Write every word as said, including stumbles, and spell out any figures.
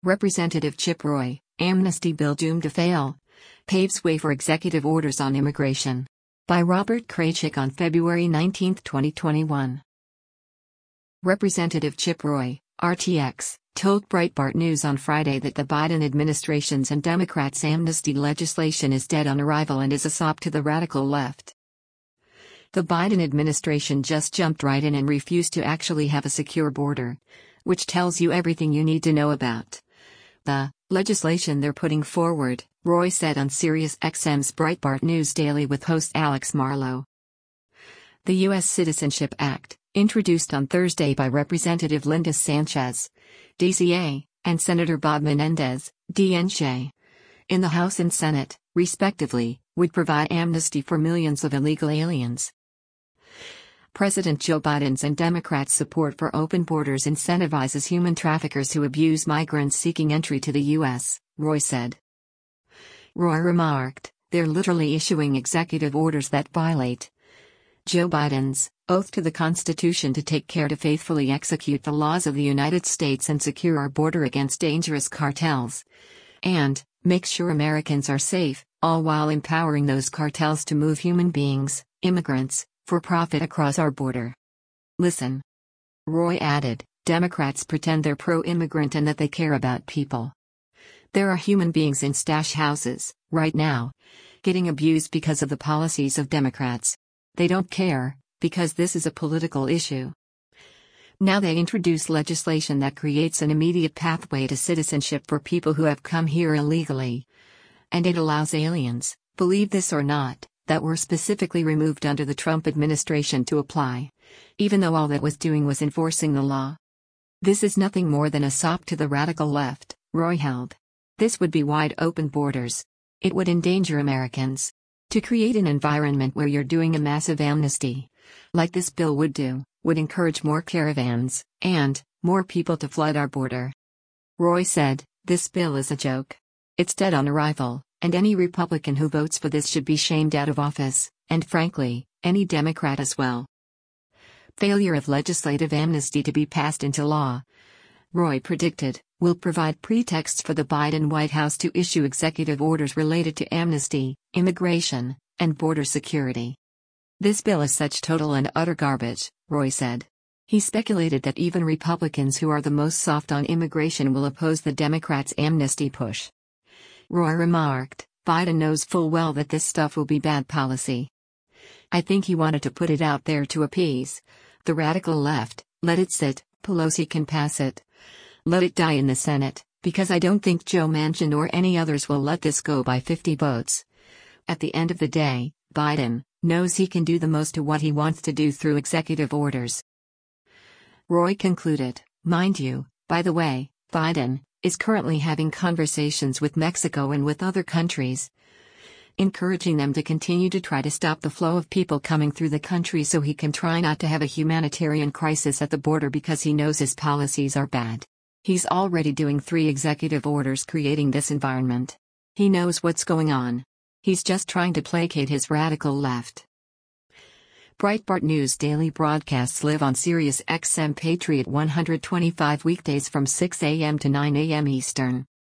Representative Chip Roy, amnesty bill doomed to fail. Paves way for executive orders on immigration. By Robert Kraychik on February nineteenth, twenty twenty-one. Representative Chip Roy, R T X, told Breitbart News on Friday that the Biden administration's and Democrats' amnesty legislation is dead on arrival and is a sop to the radical left. The Biden administration just jumped right in and refused to actually have a secure border, which tells you everything you need to know about the legislation they're putting forward, Roy said on SiriusXM's Breitbart News Daily with host Alex Marlow. The U S Citizenship Act, introduced on Thursday by Representative Linda Sanchez, D C A, and Senator Bob Menendez, D N C, in the House and Senate, respectively, would provide amnesty for millions of illegal aliens. President Joe Biden's and Democrats' support for open borders incentivizes human traffickers who abuse migrants seeking entry to the U S, Roy said. Roy remarked, they're literally issuing executive orders that violate Joe Biden's oath to the Constitution to take care to faithfully execute the laws of the United States and secure our border against dangerous cartels, and make sure Americans are safe, all while empowering those cartels to move human beings, immigrants, for profit across our border. Listen. Roy added, Democrats pretend they're pro-immigrant and that they care about people. There are human beings in stash houses, right now, getting abused because of the policies of Democrats. They don't care, because this is a political issue. Now they introduce legislation that creates an immediate pathway to citizenship for people who have come here illegally. And it allows aliens, believe this or not, that were specifically removed under the Trump administration to apply, even though all that was doing was enforcing the law. This is nothing more than a sop to the radical left, Roy held. This would be wide open borders. It would endanger Americans. To create an environment where you're doing a massive amnesty, like this bill would do, would encourage more caravans, and more people to flood our border. Roy said, this bill is a joke. It's dead on arrival, and any Republican who votes for this should be shamed out of office, and frankly, any Democrat as well. Failure of legislative amnesty to be passed into law, Roy predicted, will provide pretexts for the Biden White House to issue executive orders related to amnesty, immigration, and border security. This bill is such total and utter garbage, Roy said. He speculated that even Republicans who are the most soft on immigration will oppose the Democrats' amnesty push. Roy remarked, Biden knows full well that this stuff will be bad policy. I think he wanted to put it out there to appease the radical left, let it sit, Pelosi can pass it. Let it die in the Senate, because I don't think Joe Manchin or any others will let this go by fifty votes. At the end of the day, Biden knows he can do the most to what he wants to do through executive orders. Roy concluded, mind you, by the way, Biden is currently having conversations with Mexico and with other countries, encouraging them to continue to try to stop the flow of people coming through the country so he can try not to have a humanitarian crisis at the border because he knows his policies are bad. He's already doing three executive orders creating this environment. He knows what's going on. He's just trying to placate his radical left. Breitbart News daily broadcasts live on SiriusXM Patriot one twenty-five weekdays from six a m to nine a m Eastern.